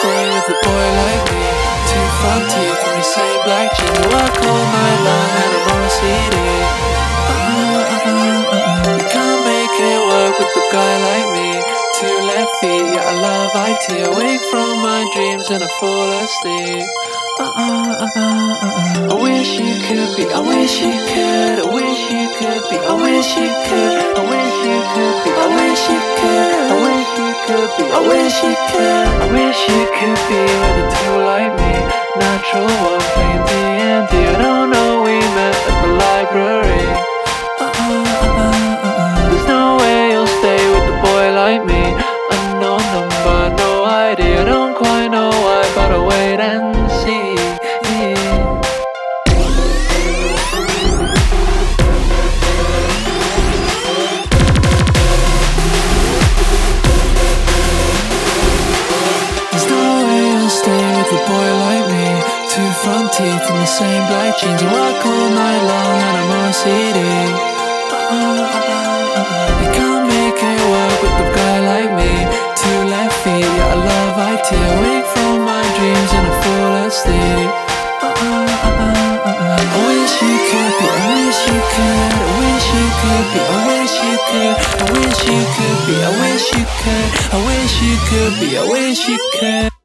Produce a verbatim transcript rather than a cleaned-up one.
stay with a boy like me? Two front teeth and the same black jeans. I work all night long and I'm on a C D. You can't make it work with a guy like me. Two left feet, yeah, I love I T. Awake from my dreams and I fall asleep. I wish you could be, I wish you could, I wish you could be, I wish you could, I wish you could be, I wish you could, I wish you could be, I wish you could, I wish you could be with a two like me. Natural one playing D and D. I don't know, we met at the library. There's no way you'll stay with a boy like me. Unknown number, no I D. I don't quite know why, but I'll wait and see. There's no way you'll stay with a boy like me. Two front teeth and the same black jeans. I work all night long and I'm on C D. You can't make it work with a guy like me. Two left feet, yeah, I love I T. I wake from my dreams and I fall asleep. I wish you could be, I wish you could, I wish you could be, I wish you could, I wish you could be, I wish you could, I wish you could be, I wish you could.